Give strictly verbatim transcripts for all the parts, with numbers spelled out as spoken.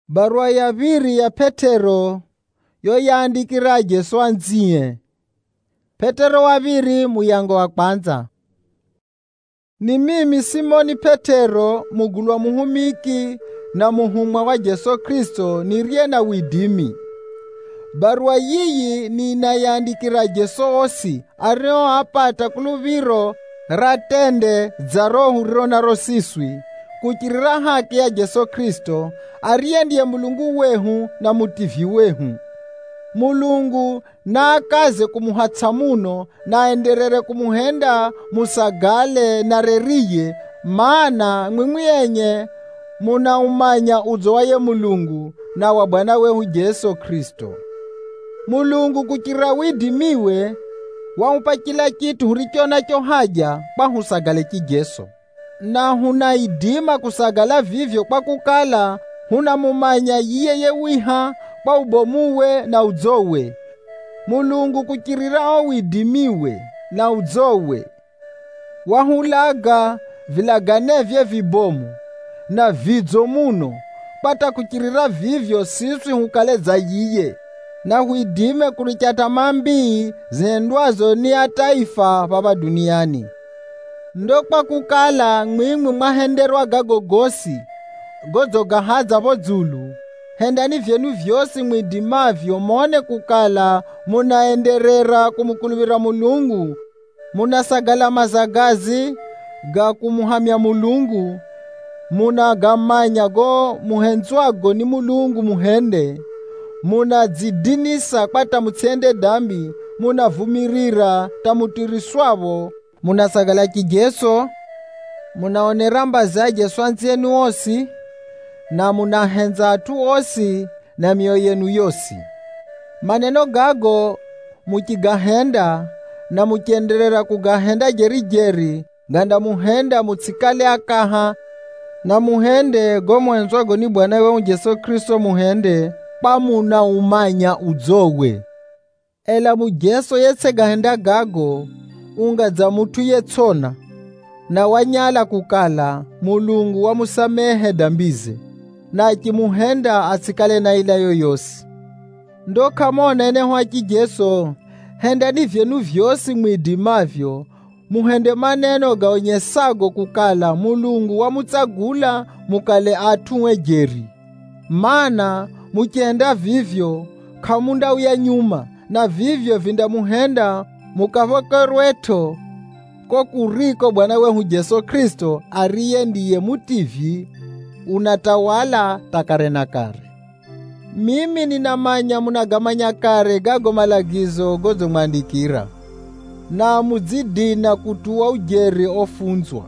Barua ya viri ya Petero yo yandikira Jesu anziye. Petero wa viri muyango wa kwanza. Ni mimi Simoni Petero, mugulwa muhumiki na muhumwa wa Jesu Kristo, niriye na widimi. Barua yiyi ni inayandikira Jesu osi ario apata kuluviro ratende za roho ronaro siswi kukirira haki ya Jesu Kristo, ariye ndiye Mulungu wehu na mutivi wehu. Mulungu na akaze kumuhatsa muno na enderere kumuhenda musagale na reriye, maana mwimwi yenye muna umanya udzo wa ye Mulungu na wa Bwana wehu Jesu Kristo. Mulungu kukira widimiwe waupa kila kitu hurikiona cho haja kwa husagale kijeso, na huna idima kusagala vivyo kwa kukala huna mumanya yiye ye wiha kwa ubomuwe na udzowe. Mulungu kukirira widimiwe na udzowe wahulaga vilaganevye vibomu na vidzo muno pata kukirira vivyo siswi hukaleza yiye na huidime kurichata mambii zendwazo ni ya taifa baba duniani. Ndo kwa kukala mwimwi mwahenderwa gagogosi godzo gahaza vodzulu, hendani vyenu vyosi mwidimavyo mone kukala munaenderera kumukuluvira Mulungu, munasagala mazagazi ga kumuhamya Mulungu, munagamanya go muhenzwago ni Mulungu muhende, munadzidinisa kwata mutsende dambi, munavumirira tamutiriswavo, munasagala kijeso, munaonera mbaza Jesu anziyenu osi, na munahenza atu osi na mioyo yenu yosi. Maneno gago mukigahenda na mukienderera kugahenda jeri jeri, ganda muhenda mutsikale akaha na muhende go mwenzwago ni Bwana wehu Jesu Kristo muhende pamuna umanya udzowe. Ela mujeso yetse gahenda gago ungadza mutu yetsona na wanyala kukala Mulungu wamusamehe dambize na kimuhenda atsikale na ila yoyosi. Ndo kamona ene hwa kijeso henda ni vyenu vyosi mwidimavyo muhende maneno gaonyesago kukala Mulungu wamutsagula mukale atuwe jeri. Mana mukienda vivyo kamunda uya nyuma na vivyo vinda muhenda mukavokerweto ko kuriko Bwana wehu Jesu Kristo ariye ndiye mutivi unatawala takare na kare. Mimi ninamanya munagamanya kare gago malagizo gozo mwandikira, na muzidina kutuwa ujeri ofunzwa.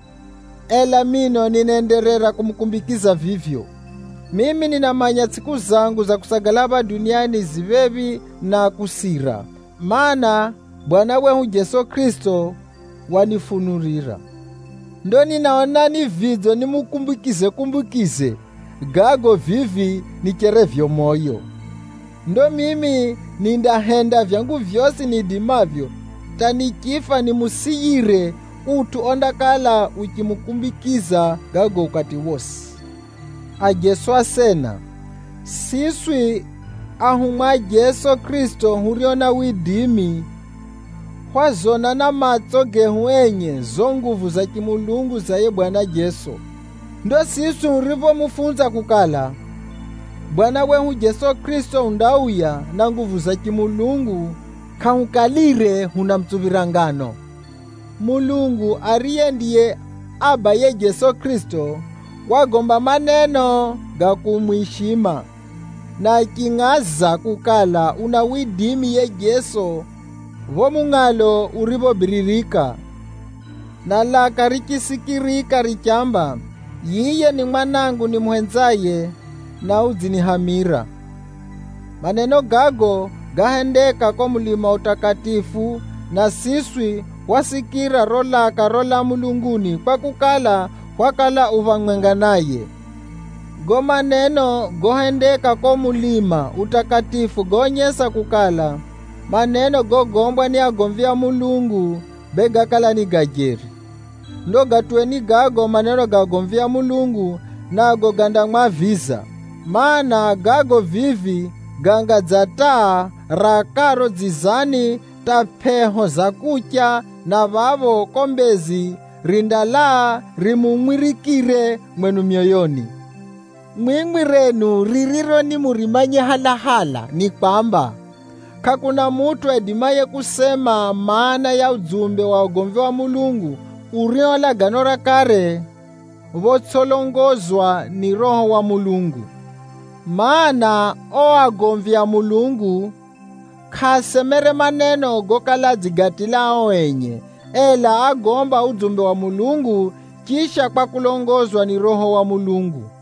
Ela mino ninenderera kumukumbikiza vivyo. Mimi ninamanya siku zangu za kusagalaba duniani zivevi na kusira, maana Bwana wehu Jesu Kristo wanifunurira. Ndo ninaona ni vidzo nimukumbukize kumbukize gago vivi nikerevyo moyo. Ndo mimi nindahenda vyangu vyosi nidimavyo tanikifa nimusiyire utu ondakala ukimukumbikiza gago ukati wosi. Ajesu asena siswi ahumwa Jesu Kristo huriona widimi hwazona na matso gehu enye zo nguvu za kimulungu za ye Bwana Jesu. Ndo siswi hurivo mufunza kukala Bwana wehu Jesu Kristo undauya na nguvu za kimulungu kahukalire huna mtsuvirangano. Mulungu ariye ndiye aba ye Jesu Kristo wagomba maneno ga kumwishima na kingaza kukala una widimi ye Jesu vomungalo urivo biririka na laka rikisikirika richamba yiye ni mwanangu ni muhenzaye na udzinihamira. Maneno gago gahendeka kwa mulima utakatifu na siswi wasikira rolaka rola mulunguni kwa kukala wakala uvang'wenga naye. Go maneno gohendeka kwa mulima utakatifu gonyesa kukala maneno gogombwa ni agomvya Mulungu begakala ni gajeri. Ndo gatweni gago maneno gagomvya Mulungu nago ganda mwaviza mana gago vivi ganga dza taa rakaro dzizani ta pheho zakutya na vavo kombezi rindala rimumwirikire mwenu myoyoni. Mwingwi renu ririro ni murimanye halahala ni kwamba kakuna mutu edimaye kusema maana ya udzumbe wa ugomvi wa Mulungu uriola gano ra kare votsolongozwa ni Roho wa Mulungu. Maana o agomvi ya Mulungu khasemere maneno gokala dzigatilao enye, ela agomba udzumbe wa Mulungu kisha kwa kulongozwa ni Roho wa Mulungu.